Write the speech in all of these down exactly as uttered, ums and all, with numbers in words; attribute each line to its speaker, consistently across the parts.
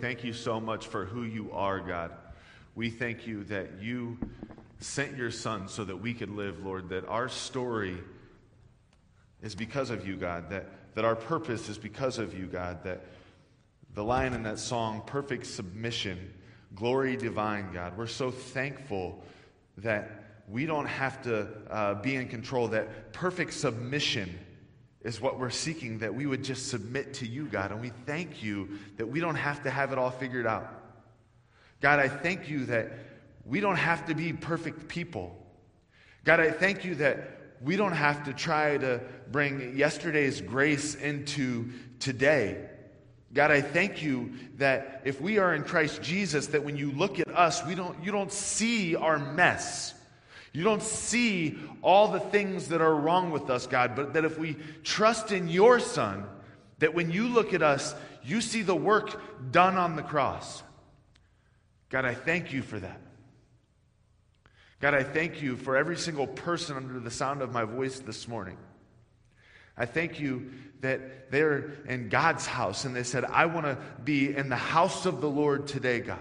Speaker 1: thank you so much for who you are, God. We thank you that you sent your Son so that we could live, Lord, that our story is because of you, God, that, that our purpose is because of you, God, that the line in that song, perfect submission, glory divine, God, we're so thankful that we don't have to uh, be in control, that perfect submission is what we're seeking, that we would just submit to you, God. And we thank you that we don't have to have it all figured out. God, I thank you that we don't have to be perfect people. God, I thank you that we don't have to try to bring yesterday's grace into today. God, I thank you that if we are in Christ Jesus, that when you look at us, we don't, you don't see our mess. You don't see all the things that are wrong with us, God, but that if we trust in your Son, that when you look at us, you see the work done on the cross. God, I thank you for that. God, I thank you for every single person under the sound of my voice this morning. I thank you that they're in God's house and they said, I want to be in the house of the Lord today, God.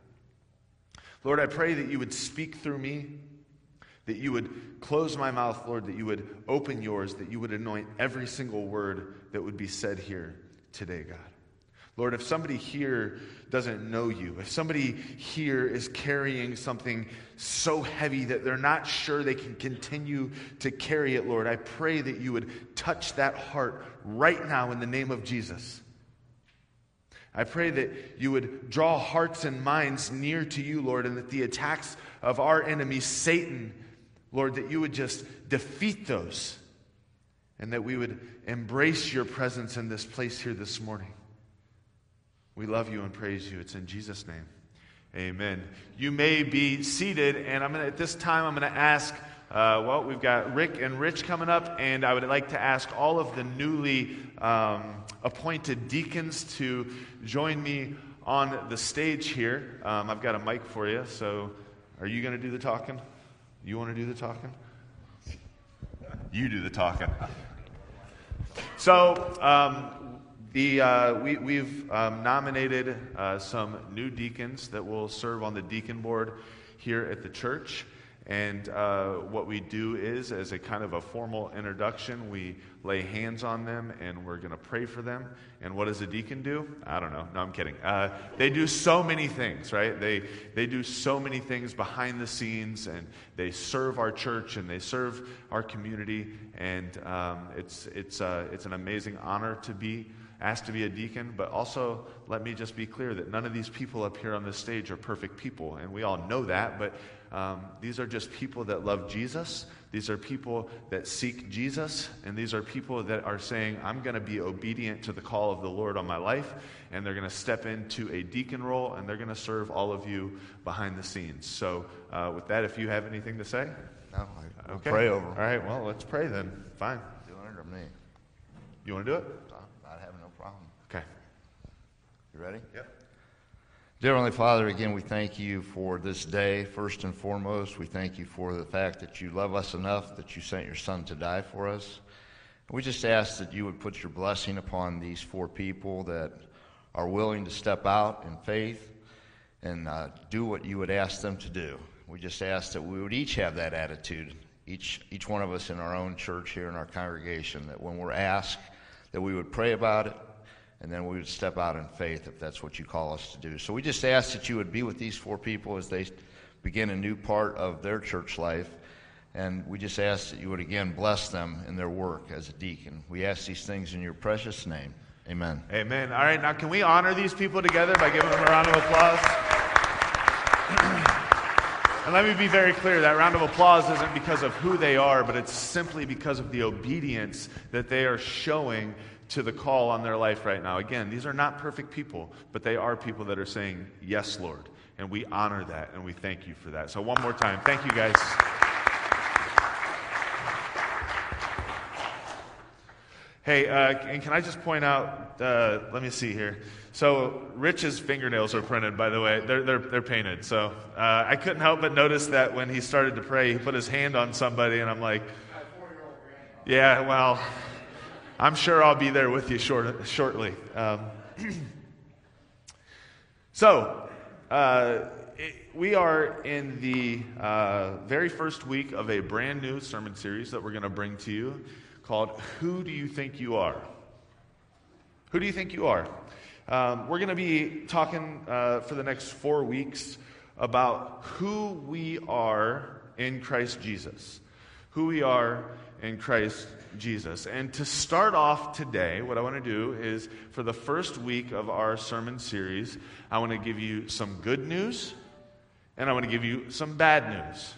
Speaker 1: Lord, I pray that you would speak through me, that you would close my mouth, Lord, that you would open yours, that you would anoint every single word that would be said here today, God. Lord, if somebody here doesn't know you, if somebody here is carrying something so heavy that they're not sure they can continue to carry it, Lord, I pray that you would touch that heart right now in the name of Jesus. I pray that you would draw hearts and minds near to you, Lord, and that the attacks of our enemy, Satan, Lord, that you would just defeat those, and that we would embrace your presence in this place here this morning. We love you and praise you. It's in Jesus' name. Amen. You may be seated, and I'm gonna, at this time, I'm going to ask, uh, well, we've got Rick and Rich coming up, and I would like to ask all of the newly um, appointed deacons to join me on the stage here. Um, I've got a mic for you, so are you going to do the talking? You want to do the talking? You do the talking. So, um, The, uh, we, we've um, nominated uh, some new deacons that will serve on the deacon board here at the church. And uh, what we do is, as a kind of a formal introduction, we lay hands on them and we're going to pray for them. And what does a deacon do? I don't know. No, I'm kidding. Uh, they do so many things, right? They they do so many things behind the scenes, and they serve our church and they serve our community. And um, it's it's uh, it's an amazing honor to be asked to be a deacon, but also let me just be clear that none of these people up here on this stage are perfect people, and we all know that, but um, these are just people that love Jesus. These are people that seek Jesus, and these are people that are saying, I'm going to be obedient to the call of the Lord on my life, and they're going to step into a deacon role, and they're going to serve all of you behind the scenes. So uh, with that, if you have anything to say?
Speaker 2: No, we'll
Speaker 1: okay.
Speaker 2: Pray over.
Speaker 1: All right, well, let's pray then. Fine.
Speaker 2: Doing it or me?
Speaker 1: You want to do it?
Speaker 2: I have no problem.
Speaker 1: Okay.
Speaker 2: You ready?
Speaker 1: Yep.
Speaker 2: Dear Heavenly Father, again, we thank you for this day. First and foremost, we thank you for the fact that you love us enough that you sent your Son to die for us. We just ask that you would put your blessing upon these four people that are willing to step out in faith and uh, do what you would ask them to do. We just ask that we would each have that attitude, each each one of us in our own church here in our congregation, that when we're asked, that we would pray about it, and then we would step out in faith if that's what you call us to do. So we just ask that you would be with these four people as they begin a new part of their church life. And we just ask that you would again bless them in their work as a deacon. We ask these things in your precious name. Amen.
Speaker 1: Amen. All right, now can we honor these people together by giving them a round of applause? And let me be very clear, that round of applause isn't because of who they are, but it's simply because of the obedience that they are showing to the call on their life right now. Again, these are not perfect people, but they are people that are saying, yes, Lord. And we honor that, and we thank you for that. So one more time, thank you guys. Hey, uh, and can I just point out, uh, let me see here. So Rich's fingernails are printed, by the way. They're they're they're painted. So uh, I couldn't help but notice that when he started to pray, he put his hand on somebody, and I'm like, yeah, well, I'm sure I'll be there with you short, shortly. Um, So, uh, it, we are in the uh, very first week of a brand new sermon series that we're going to bring to you called Who Do You Think You Are? Who do you think you are? Um, we're going to be talking uh, for the next four weeks about who we are in Christ Jesus. Who we are in Christ Jesus. And to start off today, what I want to do is, for the first week of our sermon series, I want to give you some good news, and I want to give you some bad news.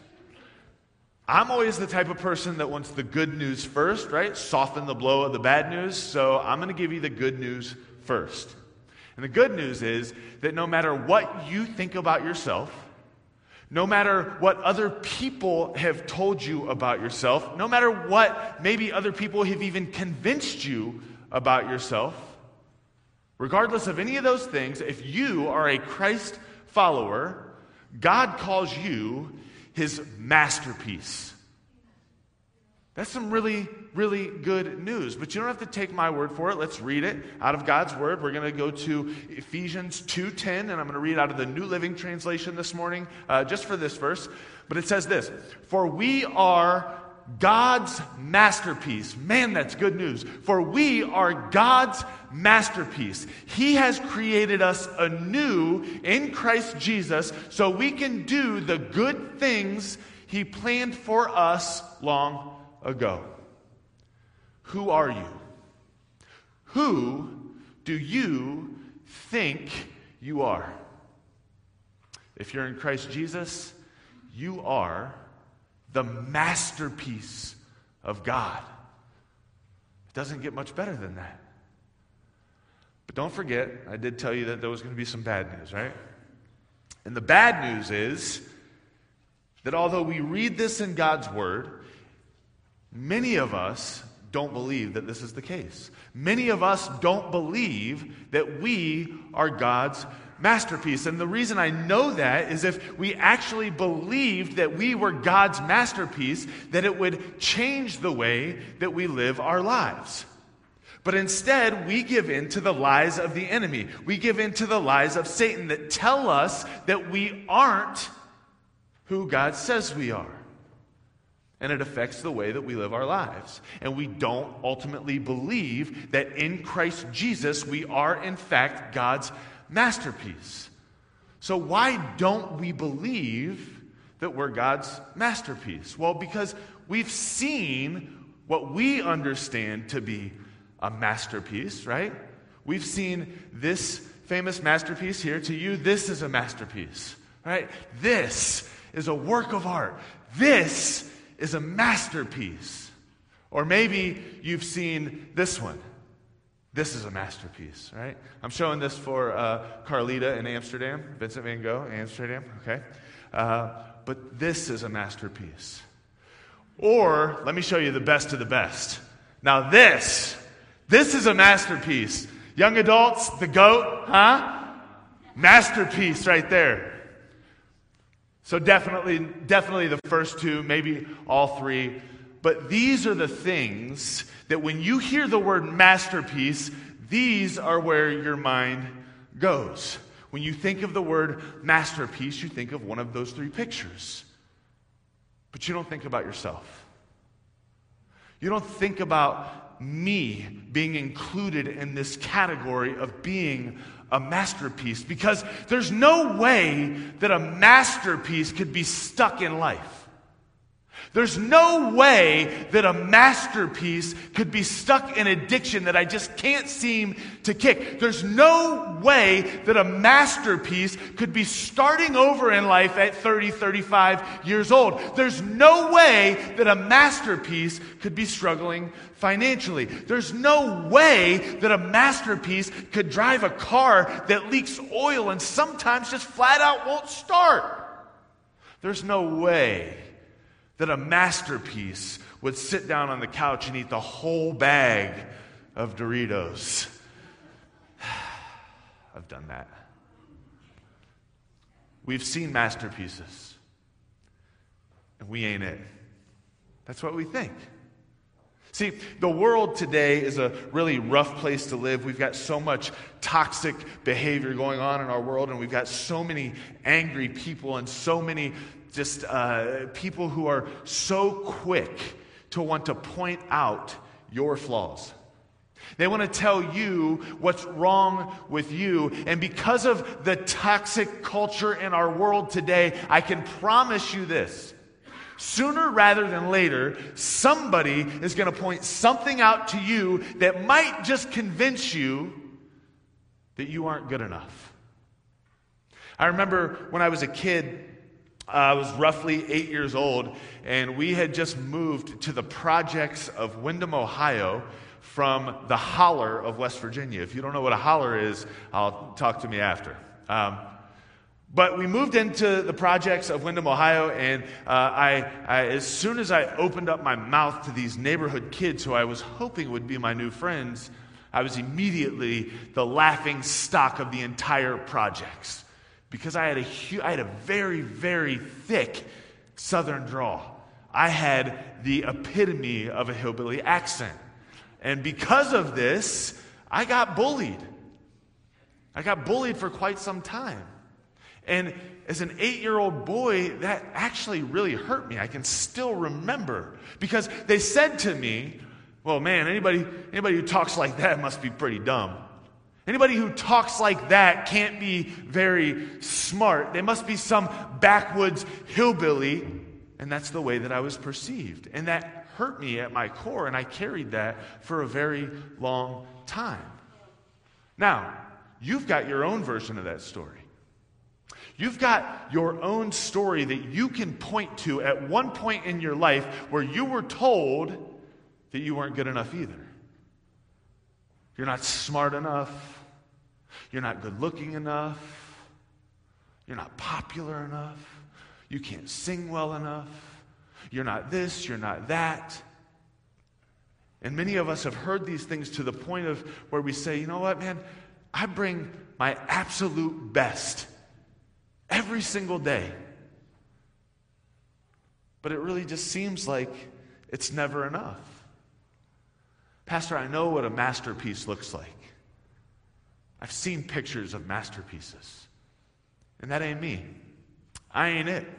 Speaker 1: I'm always the type of person that wants the good news first, right? Soften the blow of the bad news. So I'm going to give you the good news first. And the good news is that no matter what you think about yourself, no matter what other people have told you about yourself, no matter what maybe other people have even convinced you about yourself, regardless of any of those things, if you are a Christ follower, God calls you his masterpiece. That's some really, really good news. But you don't have to take my word for it. Let's read it out of God's word. We're going to go to Ephesians two ten, and I'm going to read out of the New Living Translation this morning, uh, just for this verse. But it says this: For we are God's masterpiece. Man, that's good news. For we are God's masterpiece. He has created us anew in Christ Jesus so we can do the good things he planned for us long ago. Who are you? Who do you think you are? If you're in Christ Jesus, you are the masterpiece of God. It doesn't get much better than that. But don't forget, I did tell you that there was going to be some bad news, right? And the bad news is that although we read this in God's word, many of us don't believe that this is the case. Many of us don't believe that we are God's masterpiece. And the reason I know that is if we actually believed that we were God's masterpiece, that it would change the way that we live our lives. But instead, we give in to the lies of the enemy. We give in to the lies of Satan that tell us that we aren't who God says we are. And it affects the way that we live our lives. And we don't ultimately believe that in Christ Jesus we are in fact God's masterpiece. So why don't we believe that we're God's masterpiece? Well, because we've seen what we understand to be a masterpiece, right? We've seen this famous masterpiece here. To you, this is a masterpiece, right? This is a work of art. This is a masterpiece. Or maybe you've seen this one. This is a masterpiece, right? I'm showing this for uh, Carlita in Amsterdam, Vincent van Gogh in Amsterdam, okay? Uh, but this is a masterpiece. Or, let me show you the best of the best. Now this, this is a masterpiece. Young adults, the goat, huh? Masterpiece right there. So definitely, definitely the first two, maybe all three. But these are the things that when you hear the word masterpiece, these are where your mind goes. When you think of the word masterpiece, you think of one of those three pictures. But you don't think about yourself. You don't think about me being included in this category of being a masterpiece, because there's no way that a masterpiece could be stuck in life. There's no way that a masterpiece could be stuck in addiction that I just can't seem to kick. There's no way that a masterpiece could be starting over in life at thirty, thirty-five years old. There's no way that a masterpiece could be struggling financially. There's no way that a masterpiece could drive a car that leaks oil and sometimes just flat out won't start. There's no way that a masterpiece would sit down on the couch and eat the whole bag of Doritos. I've done that. We've seen masterpieces, and we ain't it. That's what we think. See, the world today is a really rough place to live. We've got so much toxic behavior going on in our world, and we've got so many angry people and so many just uh, people who are so quick to want to point out your flaws. They want to tell you what's wrong with you. And because of the toxic culture in our world today, I can promise you this. Sooner rather than later, somebody is going to point something out to you that might just convince you that you aren't good enough. I remember when I was a kid, uh, I was roughly eight years old, and we had just moved to the projects of Windham, Ohio, from the holler of West Virginia. If you don't know what a holler is, I'll talk to me after. Um, But we moved into the projects of Windham, Ohio, and uh, I, I, as soon as I opened up my mouth to these neighborhood kids who I was hoping would be my new friends, I was immediately the laughing stock of the entire projects because I had a hu- I had a very, very thick Southern drawl. I had the epitome of a hillbilly accent. And because of this, I got bullied. I got bullied for quite some time. And as an eight-year-old boy, that actually really hurt me. I can still remember. Because they said to me, well, man, anybody, anybody who talks like that must be pretty dumb. Anybody who talks like that can't be very smart. They must be some backwoods hillbilly. And that's the way that I was perceived. And that hurt me at my core, and I carried that for a very long time. Now, you've got your own version of that story. You've got your own story that you can point to at one point in your life where you were told that you weren't good enough either. You're not smart enough. You're not good looking enough. You're not popular enough. You can't sing well enough. You're not this, you're not that. And many of us have heard these things to the point of where we say, you know what, man, I bring my absolute best every single day. But it really just seems like it's never enough. Pastor, I know what a masterpiece looks like. I've seen pictures of masterpieces. And that ain't me. I ain't it.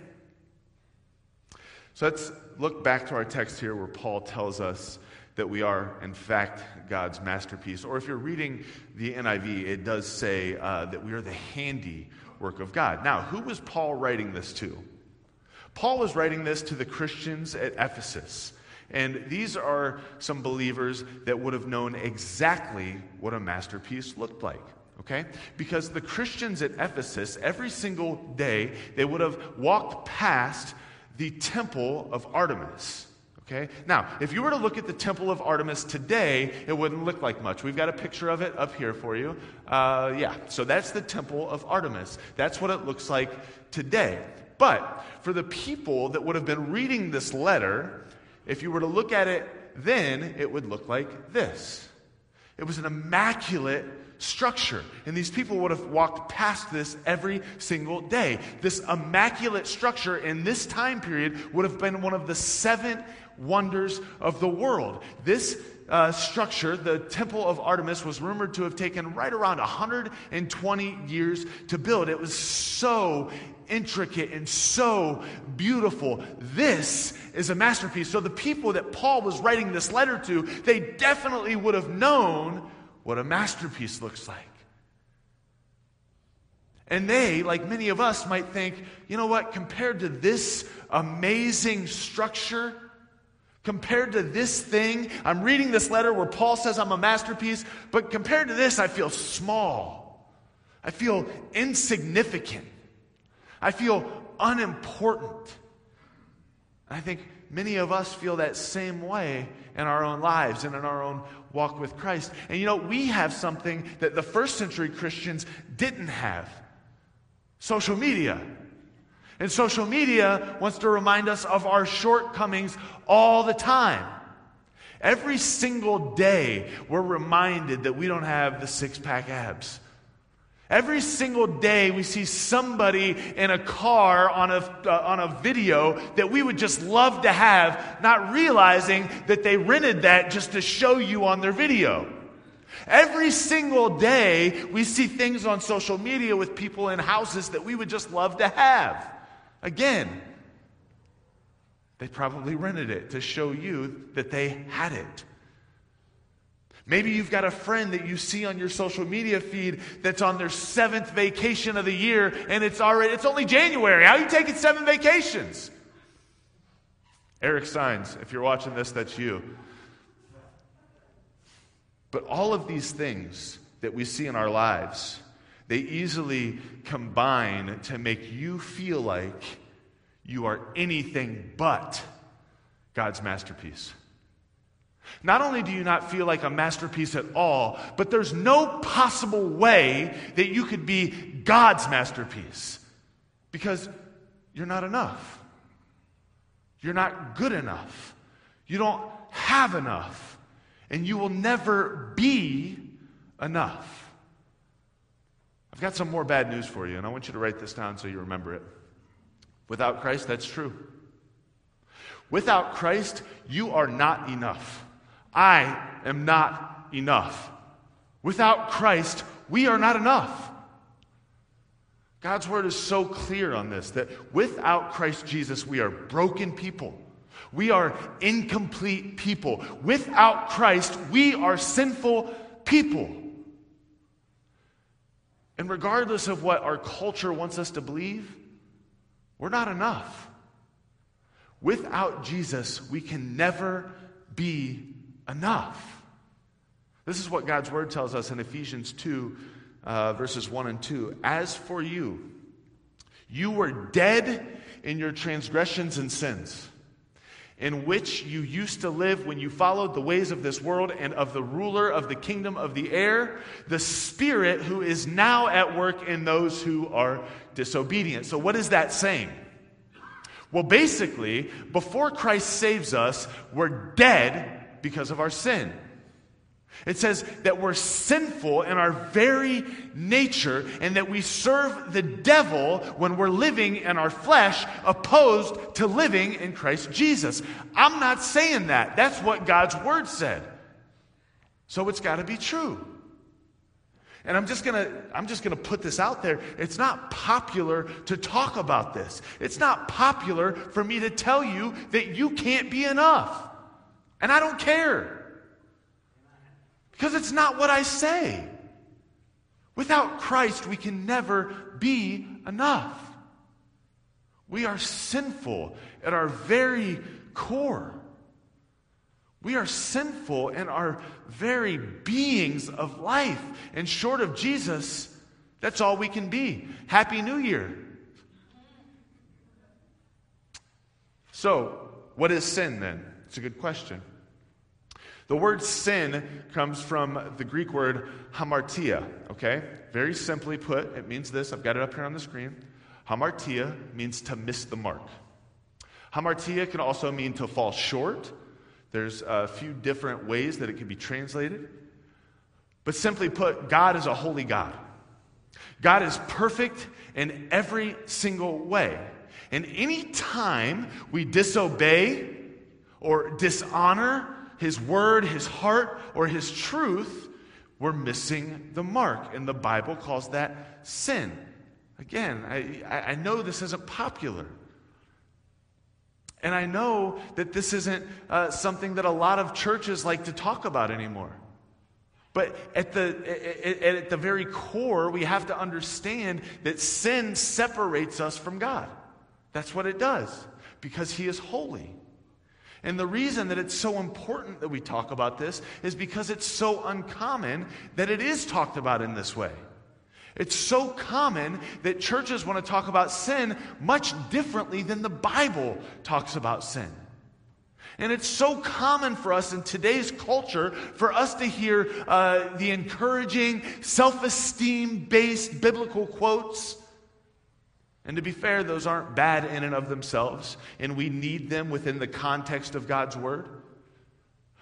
Speaker 1: So let's look back to our text here where Paul tells us that we are, in fact, God's masterpiece. Or if you're reading the N I V, it does say uh, that we are the handiwork of God. Now, who was Paul writing this to? Paul was writing this to the Christians at Ephesus. And these are some believers that would have known exactly what a masterpiece looked like. Okay? Because the Christians at Ephesus, every single day, they would have walked past the temple of Artemis. Okay? Now, if you were to look at the temple of Artemis today, it wouldn't look like much. We've got a picture of it up here for you. Uh, yeah, so that's the temple of Artemis. That's what it looks like today. But for the people that would have been reading this letter, if you were to look at it then, it would look like this. It was an immaculate structure. And these people would have walked past this every single day. This immaculate structure in this time period would have been one of the seven wonders of the world. This uh, structure, the Temple of Artemis, was rumored to have taken right around one hundred twenty years to build. It was so intricate and so beautiful. This is a masterpiece. So the people that Paul was writing this letter to, they definitely would have known what a masterpiece looks like. And they, like many of us, might think, you know what, compared to this amazing structure, compared to this thing, I'm reading this letter where Paul says I'm a masterpiece, but compared to this, I feel small. I feel insignificant. I feel unimportant. I think many of us feel that same way in our own lives and in our own walk with Christ. And you know, we have something that the first century Christians didn't have. Social media. And social media wants to remind us of our shortcomings all the time. Every single day, we're reminded that we don't have the six-pack abs. Every single day we see somebody in a car on a, uh, on a video that we would just love to have, not realizing that they rented that just to show you on their video. Every single day we see things on social media with people in houses that we would just love to have. Again, they probably rented it to show you that they had it. Maybe you've got a friend that you see on your social media feed that's on their seventh vacation of the year, and it's already it's only January. How are you taking seven vacations? Eric Steins, if you're watching this, that's you. But all of these things that we see in our lives, they easily combine to make you feel like you are anything but God's masterpiece. Not only do you not feel like a masterpiece at all, but there's no possible way that you could be God's masterpiece because you're not enough. You're not good enough. You don't have enough. And you will never be enough. I've got some more bad news for you, and I want you to write this down so you remember it. Without Christ, that's true. Without Christ, you are not enough. I am not enough. Without Christ, we are not enough. God's word is so clear on this, that without Christ Jesus, we are broken people. We are incomplete people. Without Christ, we are sinful people. And regardless of what our culture wants us to believe, we're not enough. Without Jesus, we can never be enough. This is what God's word tells us in Ephesians two, uh, verses one and two. As for you, you were dead in your transgressions and sins, in which you used to live when you followed the ways of this world and of the ruler of the kingdom of the air, the Spirit who is now at work in those who are disobedient. So what is that saying? Well, basically, before Christ saves us, we're dead because of our sin. It says that we're sinful in our very nature and that we serve the devil when we're living in our flesh, opposed to living in Christ Jesus. I'm not saying that. That's what God's word said. So it's got to be true. And I'm just going to I'm just going to put this out there. It's not popular to talk about this. It's not popular for me to tell you that you can't be enough. And I don't care. Because it's not what I say. Without Christ, we can never be enough. We are sinful at our very core. We are sinful in our very beings of life. And short of Jesus, that's all we can be. Happy New Year. So, what is sin then? It's a good question. The word sin comes from the Greek word hamartia, okay? Very simply put, it means this. I've got it up here on the screen. Hamartia means to miss the mark. Hamartia can also mean to fall short. There's a few different ways that it can be translated. But simply put, God is a holy God. God is perfect in every single way. And any time we disobey or dishonor His word, His heart, or His truth, we're missing the mark. And the Bible calls that sin. Again, I, I know this isn't popular. And I know that this isn't uh, something that a lot of churches like to talk about anymore. But at the, at, at the very core, we have to understand that sin separates us from God. That's what it does, because He is holy. And the reason that it's so important that we talk about this is because it's so uncommon that it is talked about in this way. It's so common that churches want to talk about sin much differently than the Bible talks about sin. And it's so common for us in today's culture for us to hear uh, the encouraging, self-esteem-based biblical quotes. And to be fair, those aren't bad in and of themselves, and we need them within the context of God's word.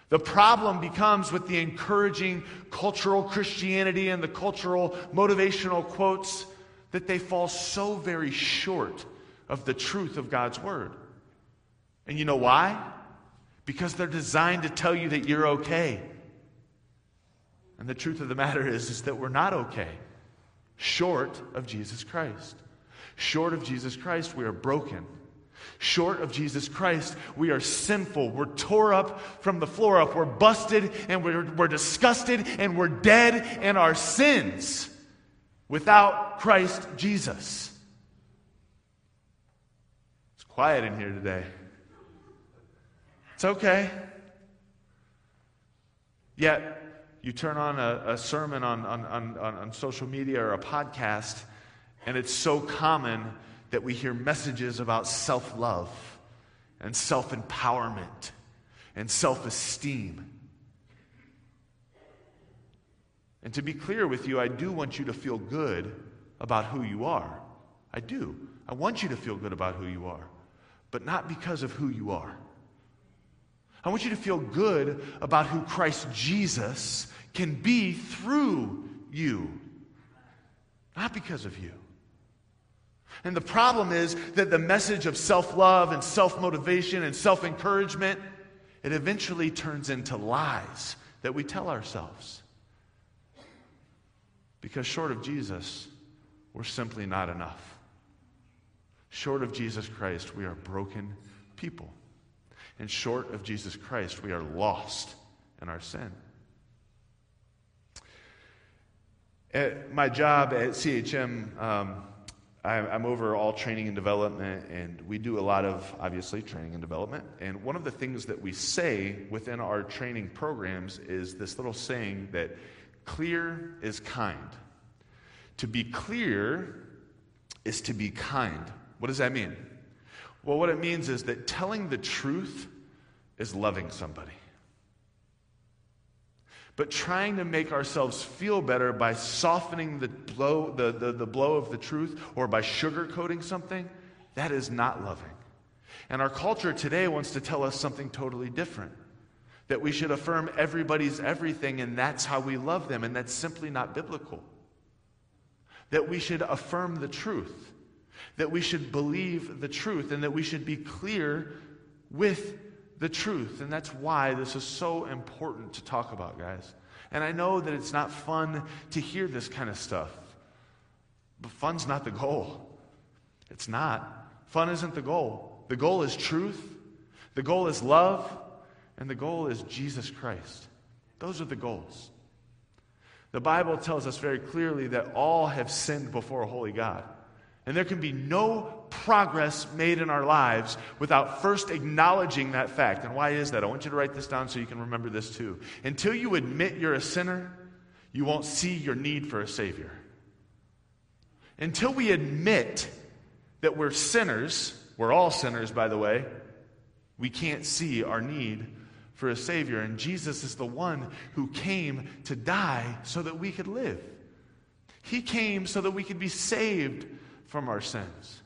Speaker 1: The problem becomes with the encouraging cultural Christianity and the cultural motivational quotes that they fall so very short of the truth of God's word. And you know why? Because they're designed to tell you that you're okay. And the truth of the matter is, is that we're not okay. Short of Jesus Christ. Short of Jesus Christ, we are broken. Short of Jesus Christ, we are sinful. We're tore up from the floor up. We're busted and we're, we're disgusted and we're dead in our sins without Christ Jesus. It's quiet in here today. It's okay. Yet, you turn on a, a sermon on, on, on, on social media or a podcast, and it's so common that we hear messages about self-love and self-empowerment and self-esteem. And to be clear with you, I do want you to feel good about who you are. I do. I want you to feel good about who you are, but not because of who you are. I want you to feel good about who Christ Jesus can be through you, not because of you. And the problem is that the message of self-love and self-motivation and self-encouragement, it eventually turns into lies that we tell ourselves. Because short of Jesus, we're simply not enough. Short of Jesus Christ, we are broken people. And short of Jesus Christ, we are lost in our sin. At my job at C H M, um, I'm over all training and development, and we do a lot of, obviously, training and development. And one of the things that we say within our training programs is this little saying that clear is kind. To be clear is to be kind. What does that mean? Well, what it means is that telling the truth is loving somebody. But trying to make ourselves feel better by softening the blow, the, the, the blow of the truth, or by sugarcoating something, that is not loving. And our culture today wants to tell us something totally different. That we should affirm everybody's everything, and that's how we love them, and that's simply not biblical. That we should affirm the truth. That we should believe the truth, and that we should be clear with the truth. And that's why this is so important to talk about, guys. And I know that it's not fun to hear this kind of stuff. But fun's not the goal. It's not. Fun isn't the goal. The goal is truth. The goal is love. And the goal is Jesus Christ. Those are the goals. The Bible tells us very clearly that all have sinned before a holy God. And there can be no progress made in our lives without first acknowledging that fact. And why is that? I want you to write this down so you can remember this too. Until you admit you're a sinner, you won't see your need for a Savior. Until we admit that we're sinners, we're all sinners, by the way, we can't see our need for a Savior. And Jesus is the one who came to die so that we could live. He came so that we could be saved from our sins.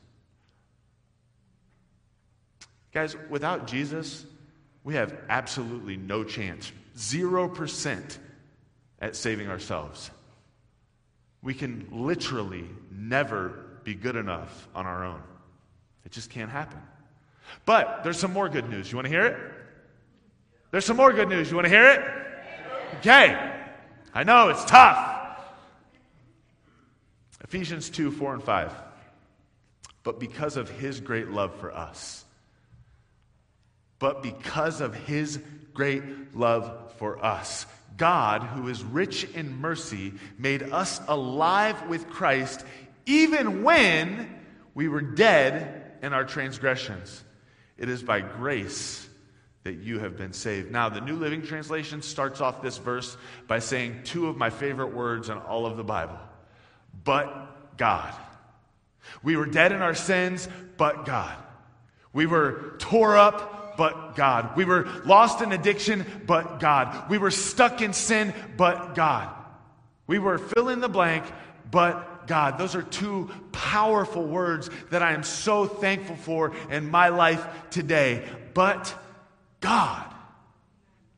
Speaker 1: Guys, without Jesus, we have absolutely no chance, zero percent at saving ourselves. We can literally never be good enough on our own. It just can't happen. But there's some more good news. You want to hear it? There's some more good news. You want to hear it? Okay. I know, it's tough. Ephesians two, four, and five. But because of his great love for us. But because of his great love for us. God, who is rich in mercy, made us alive with Christ even when we were dead in our transgressions. It is by grace that you have been saved. Now, the New Living Translation starts off this verse by saying two of my favorite words in all of the Bible. But God. We were dead in our sins, but God. We were tore up, but God. We were lost in addiction, but God. We were stuck in sin, but God. We were fill in the blank, but God. Those are two powerful words that I am so thankful for in my life today. But God.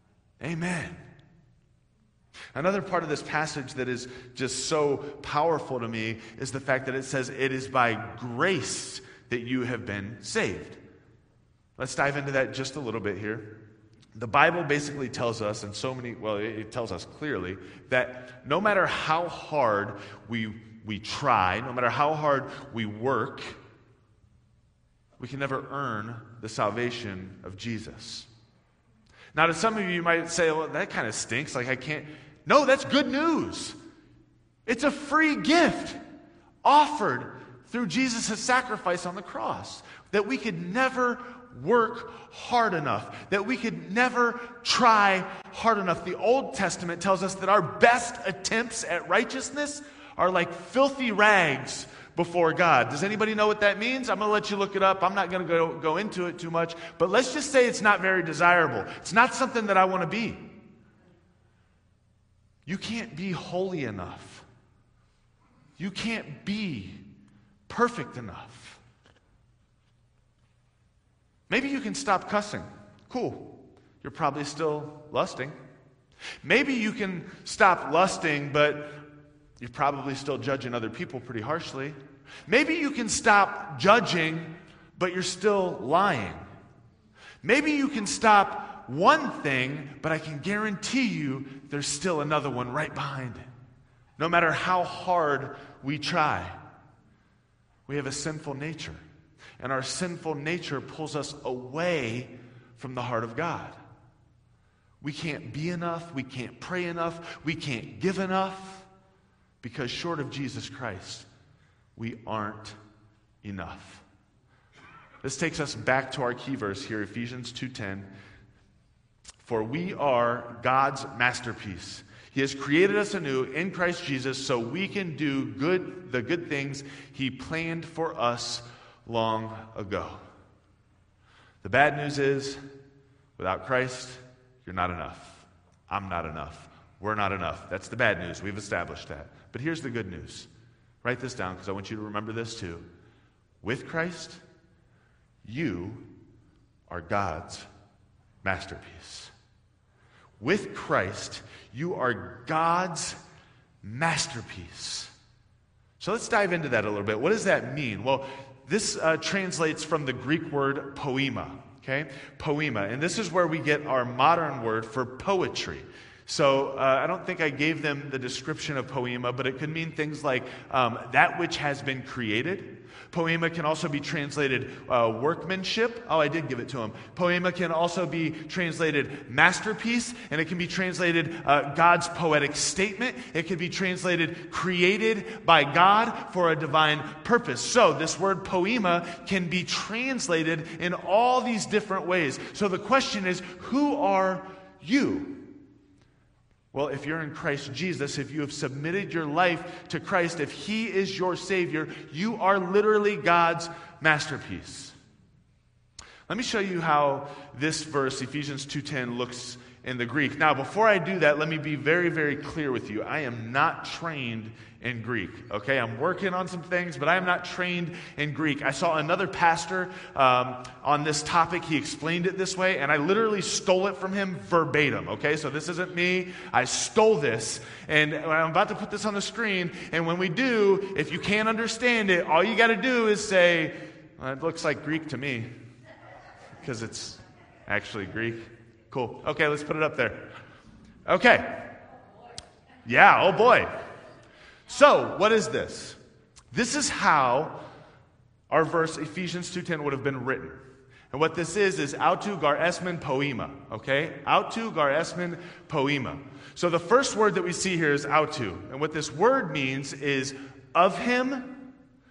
Speaker 1: Amen. Another part of this passage that is just so powerful to me is the fact that it says it is by grace that you have been saved. Let's dive into that just a little bit here. The Bible basically tells us, and so many, well, it tells us clearly, that no matter how hard we, we try, no matter how hard we work, we can never earn the salvation of Jesus. Now, to some of you, you might say, well, that kind of stinks, like I can't. No, that's good news. It's a free gift offered through Jesus' sacrifice on the cross, that we could never work hard enough, that we could never try hard enough. The Old Testament tells us that our best attempts at righteousness are like filthy rags before God. Does anybody know what that means? I'm going to let you look it up. I'm not going to go, go into it too much, but let's just say it's not very desirable. It's not something that I want to be. You can't be holy enough. You can't be perfect enough. Maybe you can stop cussing. Cool. You're probably still lusting. Maybe you can stop lusting, but you're probably still judging other people pretty harshly. Maybe you can stop judging, but you're still lying. Maybe you can stop one thing, but I can guarantee you there's still another one right behind it. No matter how hard we try, we have a sinful nature. And our sinful nature pulls us away from the heart of God. We can't be enough. We can't pray enough. We can't give enough. Because short of Jesus Christ, we aren't enough. This takes us back to our key verse here, Ephesians two ten. For we are God's masterpiece. He has created us anew in Christ Jesus so we can do good the good things He planned for us long ago. The bad news is, without Christ, you're not enough. I'm not enough. We're not enough. That's the bad news. We've established that. But here's the good news. Write this down because I want you to remember this too. With Christ, you are God's masterpiece. With Christ, you are God's masterpiece. So let's dive into that a little bit. What does that mean? Well, this uh, translates from the Greek word poema, okay? Poema. And this is where we get our modern word for poetry. So uh, I don't think I gave them the description of poema, but it could mean things like um, that which has been created. Poema can also be translated uh, workmanship. Oh, I did give it to him. Poema can also be translated masterpiece, and it can be translated uh, God's poetic statement. It can be translated created by God for a divine purpose. So this word poema can be translated in all these different ways. So the question is, who are you? Well, if you're in Christ Jesus, if you have submitted your life to Christ, if He is your Savior, you are literally God's masterpiece. Let me show you how this verse, Ephesians two ten, looks in the Greek. Now, before I do that, let me be very, very clear with you. I am not trained in Greek, okay? I'm working on some things, but I am not trained in Greek. I saw another pastor um, on this topic. He explained it this way, and I literally stole it from him verbatim, okay? So this isn't me. I stole this, and I'm about to put this on the screen, and when we do, if you can't understand it, all you got to do is say, well, it looks like Greek to me, because it's actually Greek. Cool. Okay, let's put it up there. Okay. Yeah, oh boy. So, what is this? This is how our verse, Ephesians two ten, would have been written. And what this is, is autou gar esmen poema. Okay? Autou gar esmen poema. So the first word that we see here is autou. And what this word means is of him,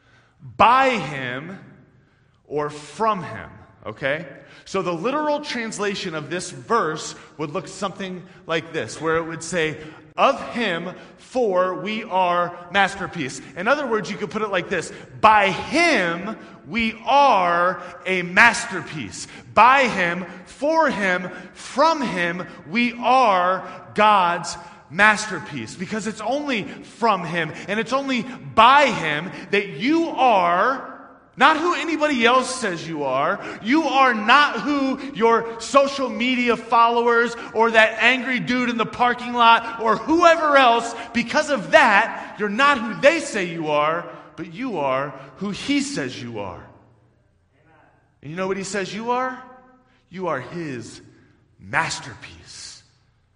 Speaker 1: by him, or from him. Okay? So the literal translation of this verse would look something like this, where it would say, of him, for we are masterpiece. In other words, you could put it like this. By him, we are a masterpiece. By him, for him, from him, we are God's masterpiece. Because it's only from him, and it's only by him that you are Not who anybody else says you are. You are not who your social media followers or that angry dude in the parking lot or whoever else, because of that, you're not who they say you are, but you are who he says you are. And you know what he says you are? You are his masterpiece.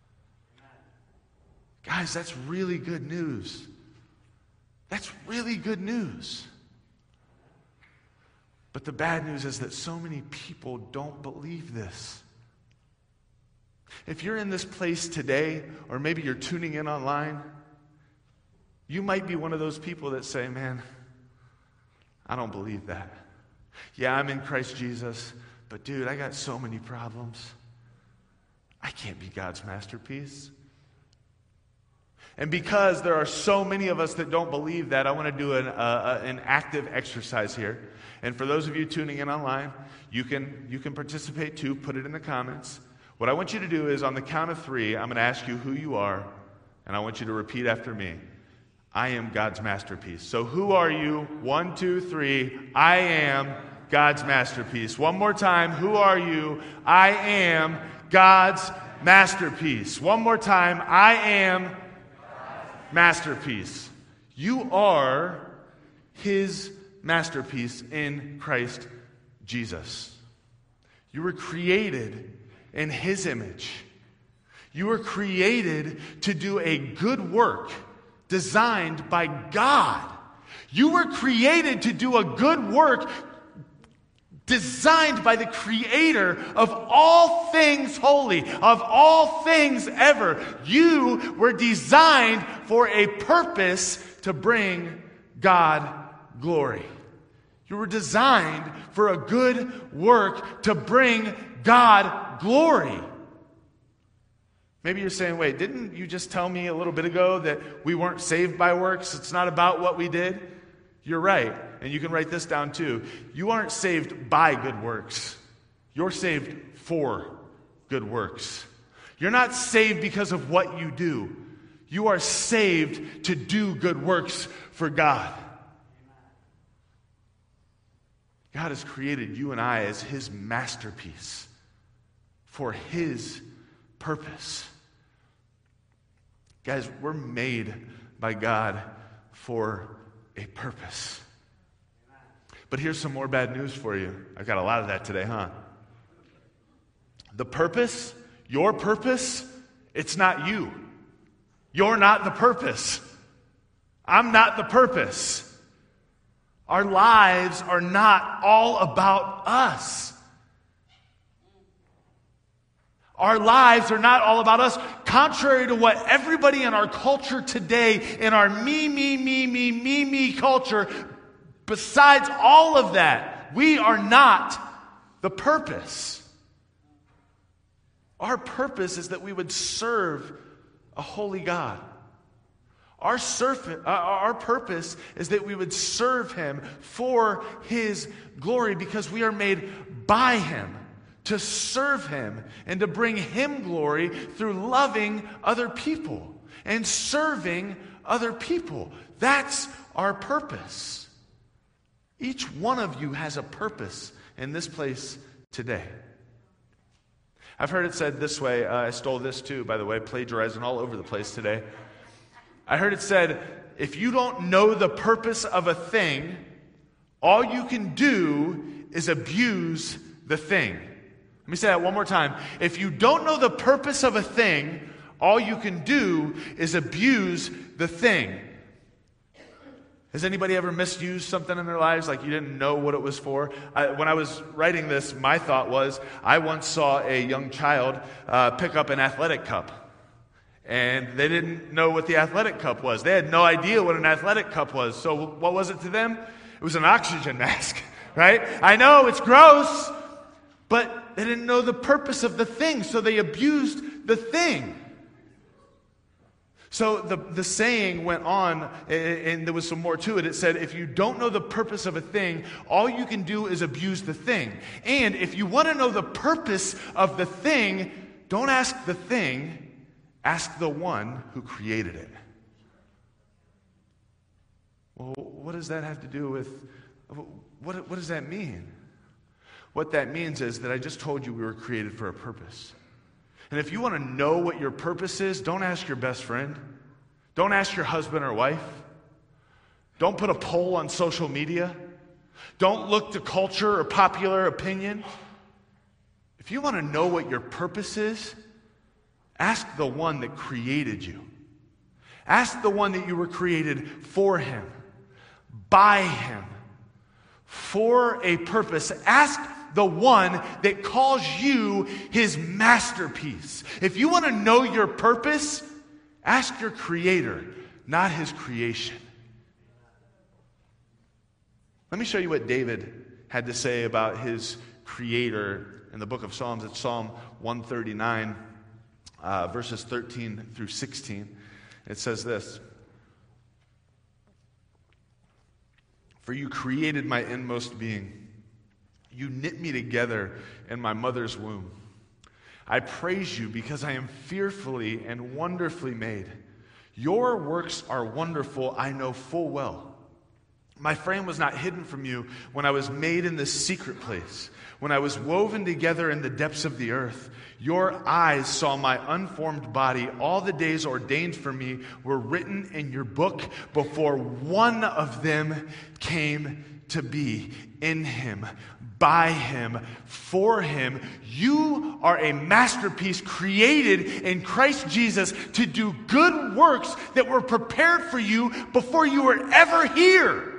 Speaker 1: Guys, that's really good news. That's really good news. But the bad news is that so many people don't believe this. If you're in this place today, or maybe you're tuning in online, you might be one of those people that say, man, I don't believe that. Yeah, I'm in Christ Jesus, but dude, I got so many problems. I can't be God's masterpiece. And because there are so many of us that don't believe that, I want to do an, uh, an active exercise here. And for those of you tuning in online, you can, you can participate too. Put it in the comments. What I want you to do is on the count of three, I'm going to ask you who you are, and I want you to repeat after me. I am God's masterpiece. So who are you? One, two, three. I am God's masterpiece. One more time. Who are you? I am God's masterpiece. One more time. I am masterpiece. You are his masterpiece in Christ Jesus. You were created in his image. You were created to do a good work designed by God. You were created to do a good work designed by the creator of all things holy, of all things ever. You were designed for a purpose to bring God glory. You were designed for a good work to bring God glory. Maybe you're saying, wait, didn't you just tell me a little bit ago that we weren't saved by works? It's not about what we did? You're right. And you can write this down too. You aren't saved by good works. You're saved for good works. You're not saved because of what you do. You are saved to do good works for God. God has created you and I as his masterpiece for his purpose. Guys, we're made by God for a purpose. But here's some more bad news for you. I got a lot of that today, huh? The purpose, your purpose, it's not you. You're not the purpose. I'm not the purpose. Our lives are not all about us. Our lives are not all about us. Contrary to what everybody in our culture today, in our me, me, me, me, me, me culture, besides all of that, we are not the purpose. Our purpose is that we would serve a holy God. Our, surf, uh, our purpose is that we would serve him for his glory because we are made by him to serve him and to bring him glory through loving other people and serving other people. That's our purpose. Each one of you has a purpose in this place today. I've heard it said this way. Uh, I stole this too, by the way, plagiarizing all over the place today. I heard it said, if you don't know the purpose of a thing, all you can do is abuse the thing. Let me say that one more time. If you don't know the purpose of a thing, all you can do is abuse the thing. Has anybody ever misused something in their lives, like you didn't know what it was for? I, when I was writing this, my thought was, I once saw a young child uh, pick up an athletic cup. And they didn't know what the athletic cup was. They had no idea what an athletic cup was. So what was it to them? It was an oxygen mask, right? I know, it's gross, but they didn't know the purpose of the thing, so they abused the thing. So the, the saying went on, and there was some more to it. It said, if you don't know the purpose of a thing, all you can do is abuse the thing. And if you want to know the purpose of the thing, don't ask the thing, ask the one who created it. Well, what does that have to do with... what, what does that mean? What that means is that I just told you we were created for a purpose. And if you want to know what your purpose is, don't ask your best friend. Don't ask your husband or wife. Don't put a poll on social media. Don't look to culture or popular opinion. If you want to know what your purpose is, ask the one that created you. Ask the one that you were created for him, by him, for a purpose. Ask the one that calls you his masterpiece. If you want to know your purpose, ask your creator, not his creation. Let me show you what David had to say about his creator in the book of Psalms. It's Psalm one thirty-nine, uh, verses thirteen through sixteen. It says this: "For you created my inmost being. You knit me together in my mother's womb. I praise you because I am fearfully and wonderfully made. Your works are wonderful, I know full well. My frame was not hidden from you when I was made in the secret place, when I was woven together in the depths of the earth. Your eyes saw my unformed body. All the days ordained for me were written in your book before one of them came to be. In him, by him, for him, you are a masterpiece created in Christ Jesus to do good works that were prepared for you before you were ever here."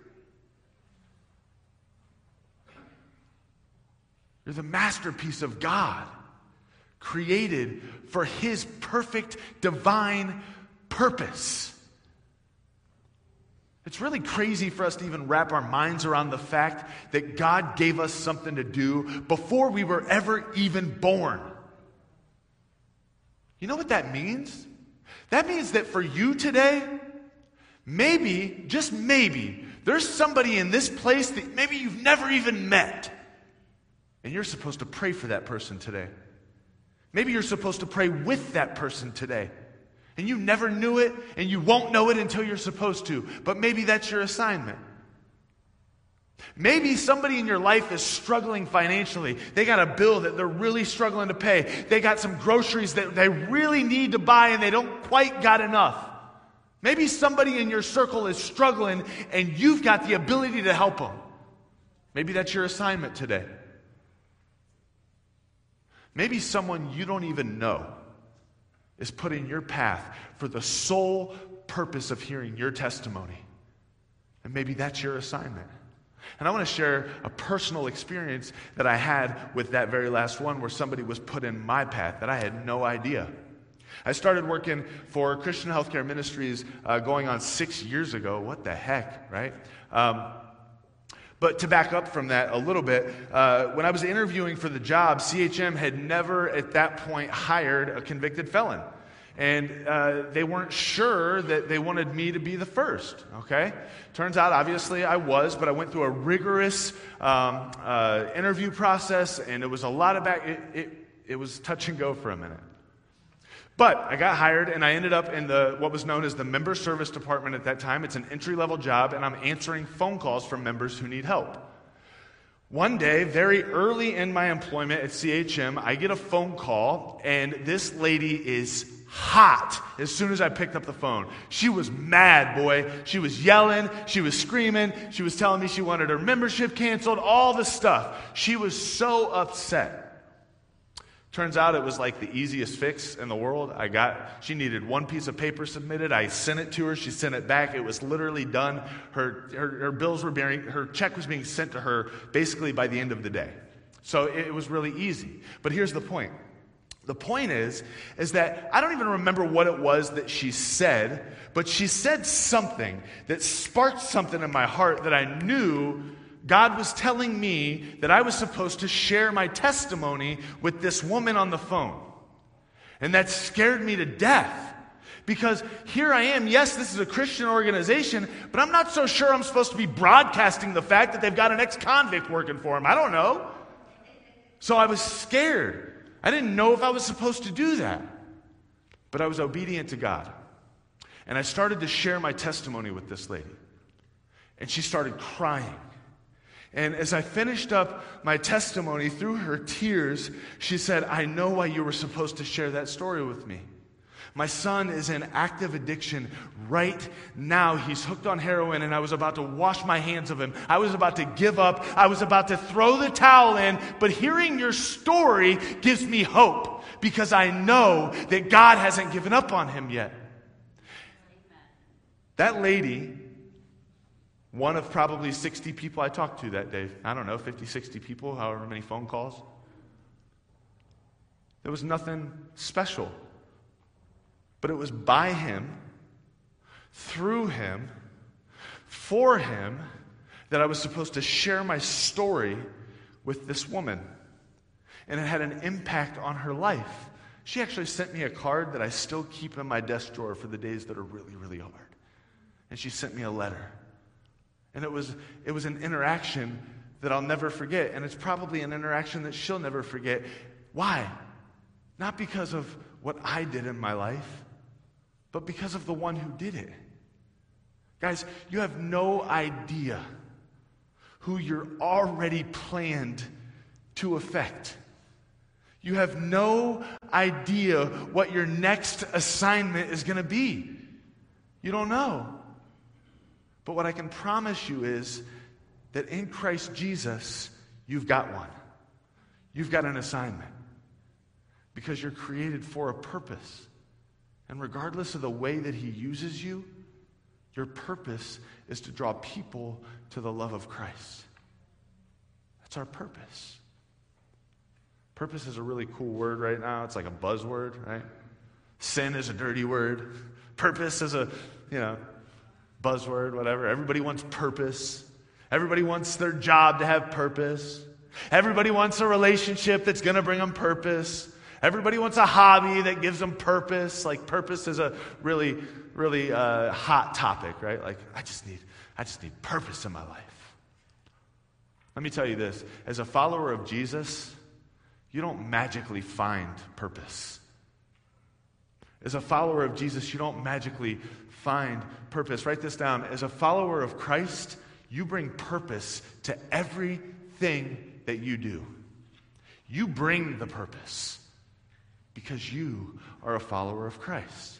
Speaker 1: You're the masterpiece of God, created for his perfect divine purpose. It's really crazy for us to even wrap our minds around the fact that God gave us something to do before we were ever even born. You know what that means? That means that for you today, maybe, just maybe, there's somebody in this place that maybe you've never even met. And you're supposed to pray for that person today. Maybe you're supposed to pray with that person today. And you never knew it, and you won't know it until you're supposed to. But maybe that's your assignment. Maybe somebody in your life is struggling financially. They got a bill that they're really struggling to pay. They got some groceries that they really need to buy, and they don't quite got enough. Maybe somebody in your circle is struggling, and you've got the ability to help them. Maybe that's your assignment today. Maybe someone you don't even know is put in your path for the sole purpose of hearing your testimony. And maybe that's your assignment. And I want to share a personal experience that I had with that very last one, where somebody was put in my path that I had no idea. I started working for Christian Healthcare Ministries uh, going on six years ago. What the heck, right? Um, But to back up from that a little bit, uh, when I was interviewing for the job, C H M had never at that point hired a convicted felon. And uh, they weren't sure that they wanted me to be the first, okay? Turns out, obviously, I was, but I went through a rigorous um, uh, interview process, and it was a lot of back, it, it, it was touch and go for a minute. But I got hired, and I ended up in the what was known as the member service department at that time. It's an entry-level job, and I'm answering phone calls from members who need help. One day, very early in my employment at C H M, I get a phone call, and this lady is hot as soon as I picked up the phone. She was mad, boy. She was yelling. She was screaming. She was telling me she wanted her membership canceled, all the stuff. She was so upset. Turns out it was like the easiest fix in the world. I got, she needed one piece of paper submitted. I sent it to her. She sent it back. It was literally done. Her, her, her bills were being, her check was being sent to her basically by the end of the day. So it, it was really easy. But here's the point. The point is, is that I don't even remember what it was that she said, but she said something that sparked something in my heart that I knew God was telling me that I was supposed to share my testimony with this woman on the phone. And that scared me to death. Because here I am, yes, this is a Christian organization, but I'm not so sure I'm supposed to be broadcasting the fact that they've got an ex-convict working for them. I don't know. So I was scared. I didn't know if I was supposed to do that. But I was obedient to God. And I started to share my testimony with this lady. And she started crying. And as I finished up my testimony, through her tears, she said, I know why you were supposed to share that story with me. My son is in active addiction right now. He's hooked on heroin, and I was about to wash my hands of him. I was about to give up. I was about to throw the towel in. But hearing your story gives me hope, because I know that God hasn't given up on him yet. That lady, one of probably sixty people I talked to that day, I don't know, fifty, sixty people, however many phone calls. There was nothing special. But it was by him, through him, for him, that I was supposed to share my story with this woman. And it had an impact on her life. She actually sent me a card that I still keep in my desk drawer for the days that are really, really hard. And she sent me a letter. And it was, it was an interaction that I'll never forget. And it's probably an interaction that she'll never forget. Why? Not because of what I did in my life, but because of the one who did it. Guys, you have no idea who you're already planned to affect. You have no idea what your next assignment is going to be. You don't know. But what I can promise you is that in Christ Jesus, you've got one. You've got an assignment. Because you're created for a purpose. And regardless of the way that he uses you, your purpose is to draw people to the love of Christ. That's our purpose. Purpose is a really cool word right now. It's like a buzzword, right? Sin is a dirty word. Purpose is a, you know, buzzword, whatever. Everybody wants purpose. Everybody wants their job to have purpose. Everybody wants a relationship that's going to bring them purpose. Everybody wants a hobby that gives them purpose. Like, purpose is a really, really uh, hot topic, right? Like, I just need, I just need purpose in my life. Let me tell you this. As a follower of Jesus, you don't magically find purpose. As a follower of Jesus, you don't magically find purpose. Write this down. As a follower of Christ, you bring purpose to everything that you do. You bring the purpose. Because you are a follower of Christ.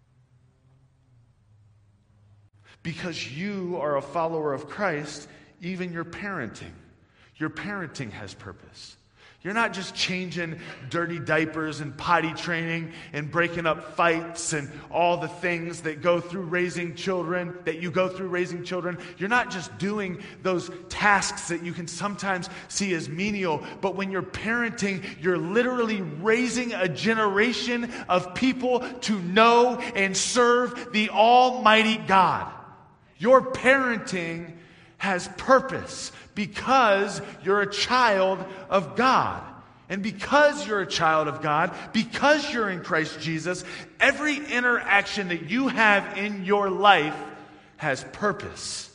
Speaker 1: Because you are a follower of Christ, even your parenting. Your parenting has purpose. You're not just changing dirty diapers and potty training and breaking up fights and all the things that go through raising children, that you go through raising children. You're not just doing those tasks that you can sometimes see as menial, but when you're parenting, you're literally raising a generation of people to know and serve the Almighty God. Your parenting has purpose because you're a child of God. And because you're a child of God, because you're in Christ Jesus, every interaction that you have in your life has purpose.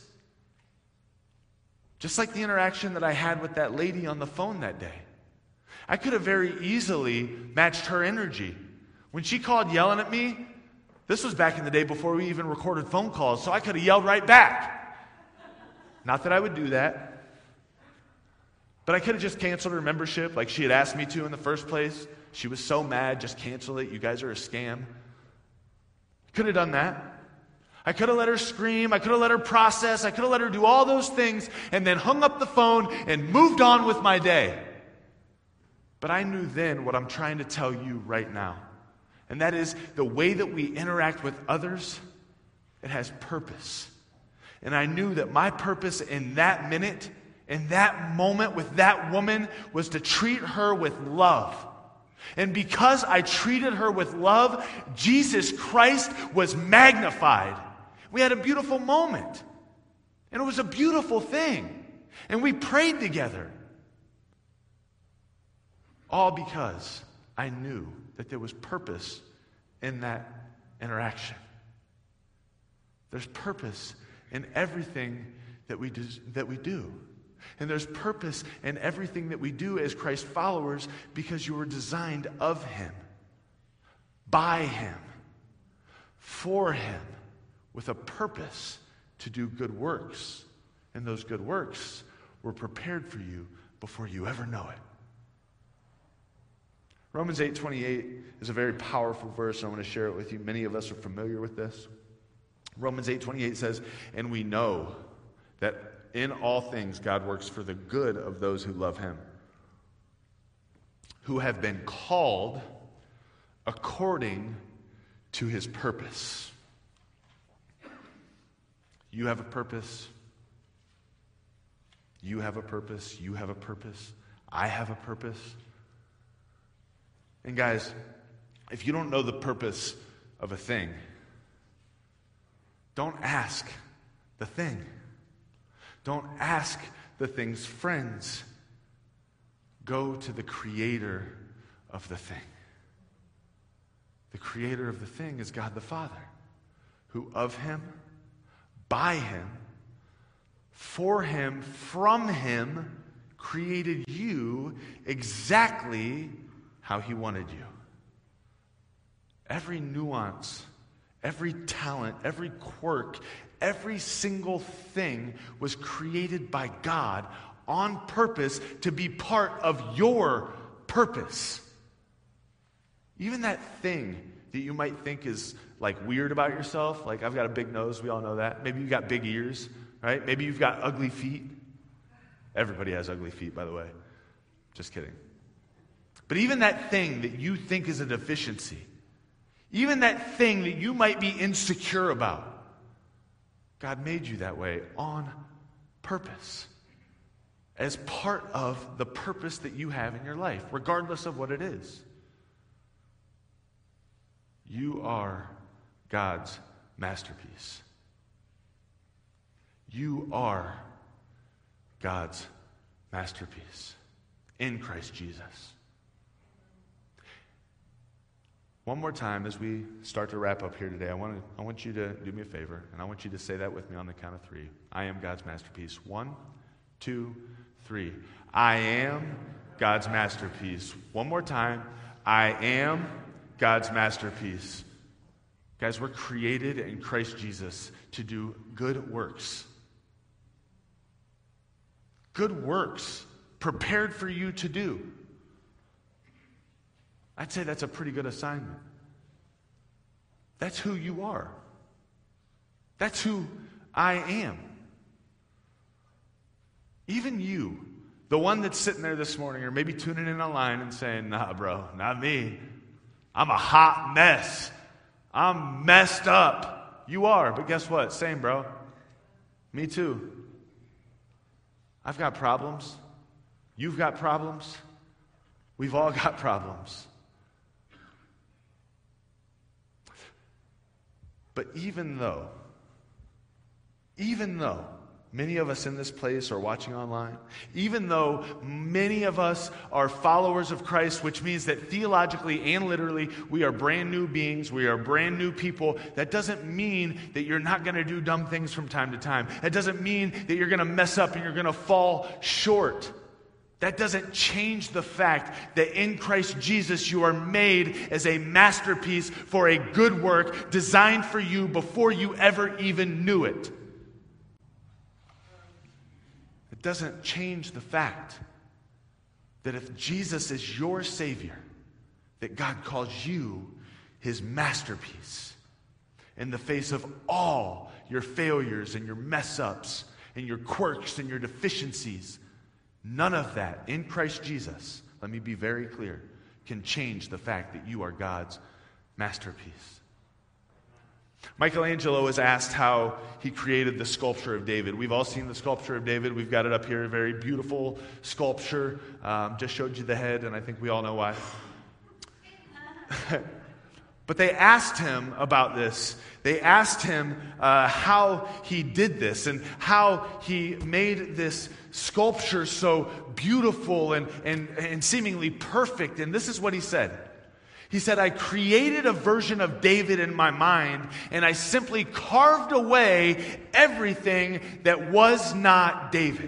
Speaker 1: Just like the interaction that I had with that lady on the phone that day. I could have very easily matched her energy. When she called yelling at me, this was back in the day before we even recorded phone calls, so I could have yelled right back. Not that I would do that. But I could have just canceled her membership like she had asked me to in the first place. She was so mad, just cancel it. You guys are a scam. Could have done that. I could have let her scream. I could have let her process. I could have let her do all those things and then hung up the phone and moved on with my day. But I knew then what I'm trying to tell you right now. And that is the way that we interact with others, it has purpose. And I knew that my purpose in that minute, in that moment with that woman, was to treat her with love. And because I treated her with love, Jesus Christ was magnified. We had a beautiful moment. And it was a beautiful thing. And we prayed together. All because I knew that there was purpose in that interaction. There's purpose in everything that we do, that we do. And there's purpose in everything that we do as Christ followers because you were designed of Him, by Him, for Him, with a purpose to do good works. And those good works were prepared for you before you ever know it. Romans eight twenty-eight is a very powerful verse, and I want to share it with you. Many of us are familiar with this. Romans eight twenty-eight says, "And we know that in all things God works for the good of those who love him, who have been called according to his purpose." You have a purpose. You have a purpose. You have a purpose. I have a purpose. And guys, if you don't know the purpose of a thing, don't ask the thing. Don't ask the thing's friends. Go to the creator of the thing. The creator of the thing is God the Father, who of him, by him, for him, from him, created you exactly how he wanted you. Every nuance, every talent, every quirk, every single thing was created by God on purpose to be part of your purpose. Even that thing that you might think is like weird about yourself, like I've got a big nose, we all know that. Maybe you've got big ears, right? Maybe you've got ugly feet. Everybody has ugly feet, by the way. Just kidding. But even that thing that you think is a deficiency, even that thing that you might be insecure about, God made you that way on purpose, as part of the purpose that you have in your life, regardless of what it is. You are God's masterpiece. You are God's masterpiece in Christ Jesus. One more time as we start to wrap up here today, I want to, I want you to do me a favor, and I want you to say that with me on the count of three. I am God's masterpiece. One, two, three. I am God's masterpiece. One more time. I am God's masterpiece. Guys, we're created in Christ Jesus to do good works. Good works prepared for you to do. I'd say that's a pretty good assignment. That's who you are. That's who I am. Even you, the one that's sitting there this morning or maybe tuning in online and saying, "Nah, bro, not me. I'm a hot mess. I'm messed up." You are, but guess what? Same, bro. Me too. I've got problems. You've got problems. We've all got problems. But even though, even though many of us in this place are watching online, even though many of us are followers of Christ, which means that theologically and literally we are brand new beings, we are brand new people, that doesn't mean that you're not going to do dumb things from time to time. That doesn't mean that you're going to mess up and you're going to fall short. That doesn't change the fact that in Christ Jesus you are made as a masterpiece for a good work designed for you before you ever even knew it. It doesn't change the fact that if Jesus is your Savior, that God calls you his masterpiece in the face of all your failures and your mess-ups and your quirks and your deficiencies. None of that in Christ Jesus, let me be very clear, can change the fact that you are God's masterpiece. Michelangelo was asked how he created the sculpture of David. We've all seen the sculpture of David. We've got it up here, a very beautiful sculpture. Um, just showed you the head, and I think we all know why. But they asked him about this. They asked him uh, how he did this and how he made this sculpture so beautiful and, and, and seemingly perfect. And this is what he said. He said, "I created a version of David in my mind, and I simply carved away everything that was not David."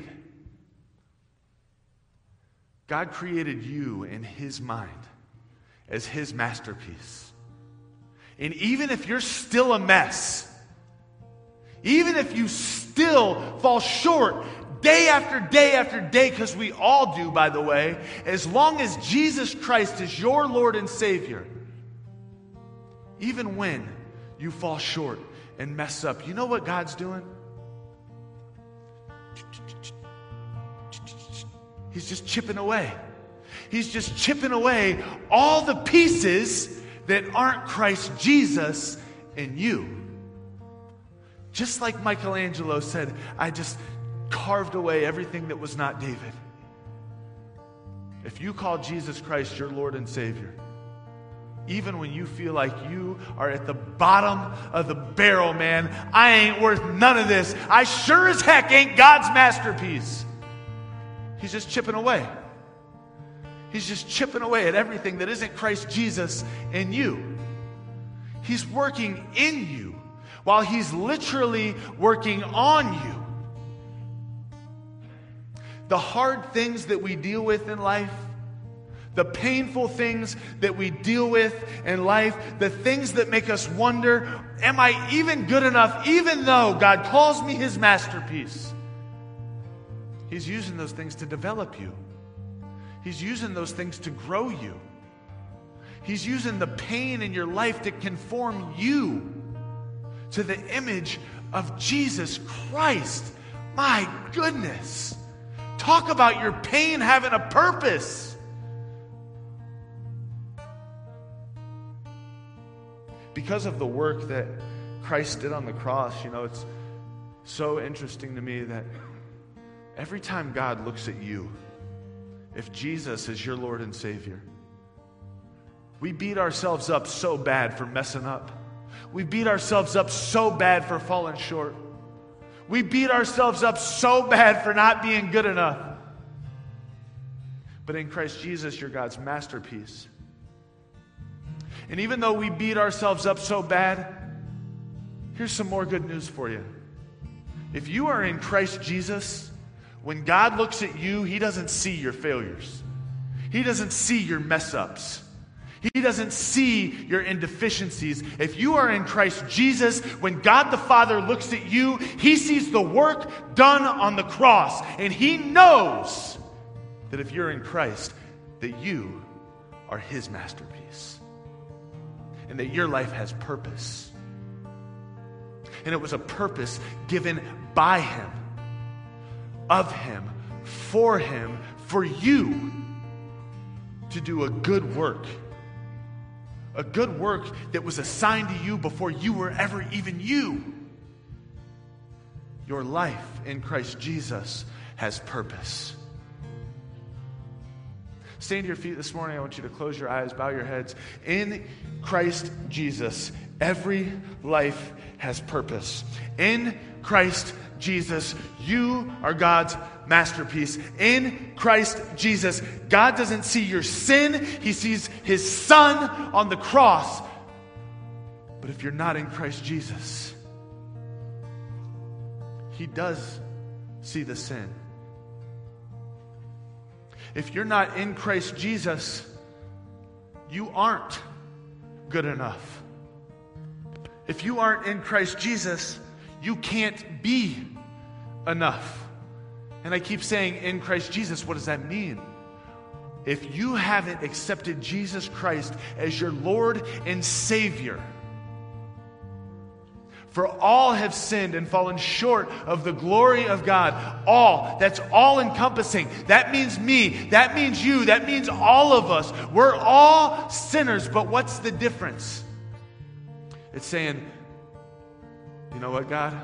Speaker 1: God created you in his mind as his masterpiece. And even if you're still a mess, even if you still fall short day after day after day, because we all do, by the way, as long as Jesus Christ is your Lord and Savior, even when you fall short and mess up, you know what God's doing? He's just chipping away. He's just chipping away all the pieces that aren't Christ Jesus in you. Just like Michelangelo said, I just carved away everything that was not David. If you call Jesus Christ your Lord and Savior, even when you feel like you are at the bottom of the barrel, man, I ain't worth none of this. I sure as heck ain't God's masterpiece. He's just chipping away. He's just chipping away at everything that isn't Christ Jesus in you. He's working in you while He's literally working on you. The hard things that we deal with in life, the painful things that we deal with in life, the things that make us wonder, am I even good enough, even though God calls me His masterpiece? He's using those things to develop you. He's using those things to grow you. He's using the pain in your life to conform you to the image of Jesus Christ. My goodness. Talk about your pain having a purpose. Because of the work that Christ did on the cross, you know, it's so interesting to me that every time God looks at you, if Jesus is your Lord and Savior, we beat ourselves up so bad for messing up. We beat ourselves up so bad for falling short. We beat ourselves up so bad for not being good enough. But in Christ Jesus, you're God's masterpiece. And even though we beat ourselves up so bad, here's some more good news for you. If you are in Christ Jesus, when God looks at you, He doesn't see your failures. He doesn't see your mess-ups. He doesn't see your indeficiencies. If you are in Christ Jesus, when God the Father looks at you, He sees the work done on the cross. And He knows that if you're in Christ, that you are His masterpiece. And that your life has purpose. And it was a purpose given by Him, of Him, for Him, for you to do a good work. A good work that was assigned to you before you were ever even you. Your life in Christ Jesus has purpose. Stand to your feet this morning. I want you to close your eyes, bow your heads. In Christ Jesus, every life has purpose. In Christ Jesus, you are God's masterpiece. In Christ Jesus, God doesn't see your sin. He sees His Son on the cross. But if you're not in Christ Jesus, He does see the sin. If you're not in Christ Jesus, you aren't good enough. If you aren't in Christ Jesus, you can't be enough. And I keep saying in Christ Jesus, what does that mean? If you haven't accepted Jesus Christ as your Lord and Savior, for all have sinned and fallen short of the glory of God. All. That's all encompassing. That means me. That means you. That means all of us. We're all sinners. But what's the difference? It's saying, you know what, God?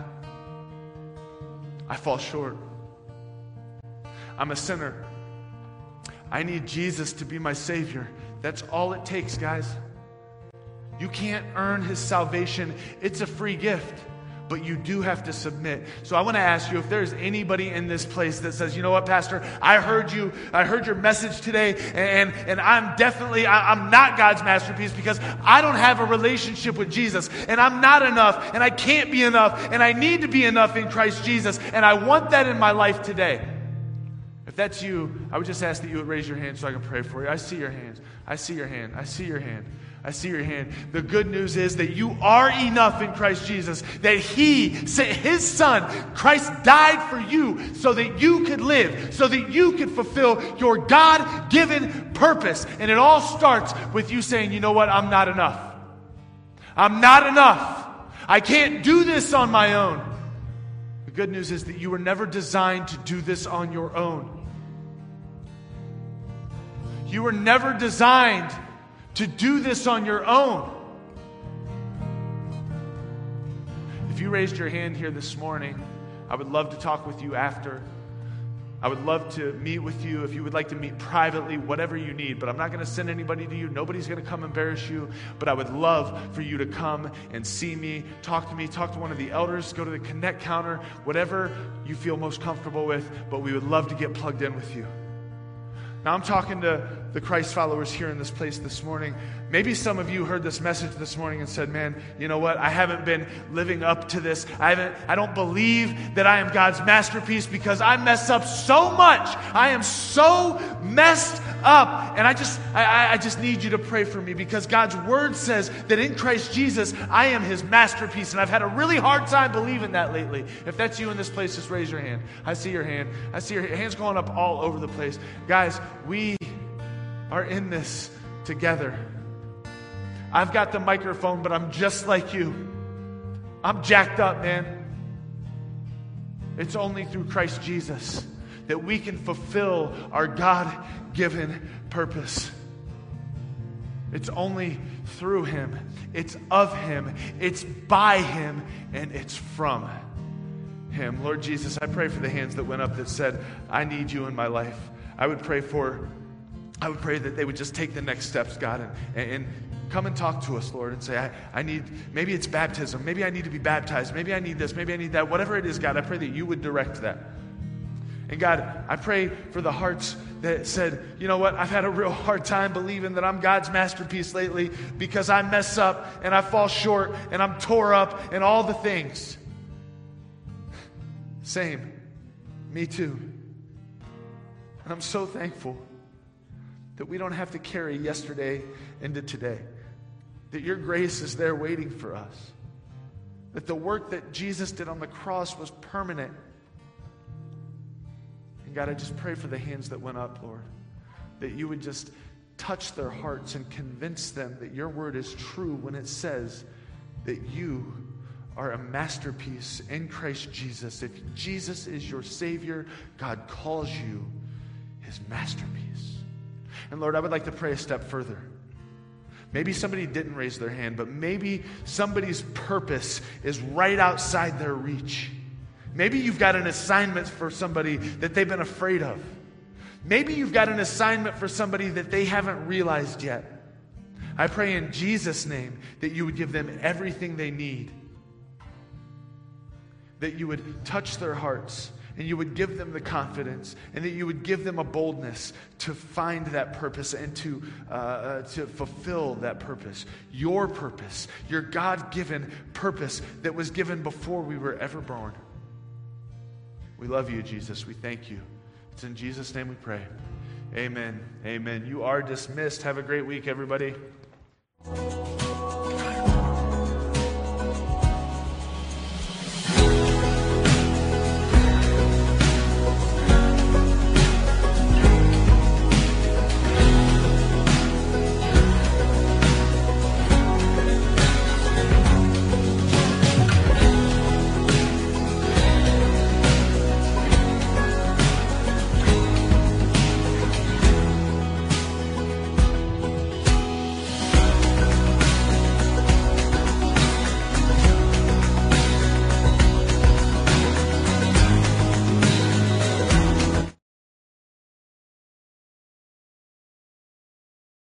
Speaker 1: I fall short. I'm a sinner. I need Jesus to be my Savior. That's all it takes, guys. You can't earn His salvation. It's a free gift, but you do have to submit. So I want to ask you, if there's anybody in this place that says, you know what, Pastor, I heard you, I heard your message today, and, and I'm definitely, I, I'm not God's masterpiece because I don't have a relationship with Jesus, and I'm not enough, and I can't be enough, and I need to be enough in Christ Jesus, and I want that in my life today. If that's you, I would just ask that you would raise your hand so I can pray for you. I see your hands. I see your hand. I see your hand. I see your hand. The good news is that you are enough in Christ Jesus, that He sent His Son. Christ died for you so that you could live, so that you could fulfill your God-given purpose. And it all starts with you saying, you know what, I'm not enough. I'm not enough. I can't do this on my own. The good news is that you were never designed to do this on your own. You were never designed to do this on your own. If you raised your hand here this morning, I would love to talk with you after. I would love to meet with you if you would like to meet privately, whatever you need. But I'm not going to send anybody to you. Nobody's going to come embarrass you. But I would love for you to come and see me, talk to me, talk to one of the elders, go to the Connect counter, whatever you feel most comfortable with. But we would love to get plugged in with you. Now, I'm talking to the Christ followers here in this place this morning. Maybe some of you heard this message this morning and said, man, you know what? I haven't been living up to this. I haven't, I don't believe that I am God's masterpiece because I mess up so much. I am so messed up. And I just, I, I just need you to pray for me because God's word says that in Christ Jesus, I am His masterpiece. And I've had a really hard time believing that lately. If that's you in this place, just raise your hand. I see your hand. I see your hands going up all over the place. Guys, we are in this together. I've got the microphone, but I'm just like you. I'm jacked up, man. It's only through Christ Jesus that we can fulfill our God-given purpose. It's only through Him. It's of Him. It's by Him. And it's from Him. Lord Jesus, I pray for the hands that went up that said, I need you in my life. I would pray for, I would pray that they would just take the next steps, God, and, and come and talk to us, Lord, and say, I, I need, maybe it's baptism. Maybe I need to be baptized. Maybe I need this. Maybe I need that. Whatever it is, God, I pray that you would direct that. And God, I pray for the hearts that said, you know what, I've had a real hard time believing that I'm God's masterpiece lately because I mess up and I fall short and I'm tore up and all the things. Same. Me too. And I'm so thankful that we don't have to carry yesterday into today. That your grace is there waiting for us. That the work that Jesus did on the cross was permanent. And God, I just pray for the hands that went up, Lord. That you would just touch their hearts and convince them that your word is true when it says that you are a masterpiece in Christ Jesus. If Jesus is your Savior, God calls you His masterpiece. And Lord, I would like to pray a step further. Maybe somebody didn't raise their hand, but maybe somebody's purpose is right outside their reach. Maybe you've got an assignment for somebody that they've been afraid of. Maybe you've got an assignment for somebody that they haven't realized yet. I pray in Jesus' name that you would give them everything they need. That you would touch their hearts and you would give them the confidence and that you would give them a boldness to find that purpose and to, uh, uh, to fulfill that purpose. Your purpose, your God-given purpose that was given before we were ever born. We love you, Jesus. We thank you. It's in Jesus' name we pray. Amen. Amen. You are dismissed. Have a great week, everybody.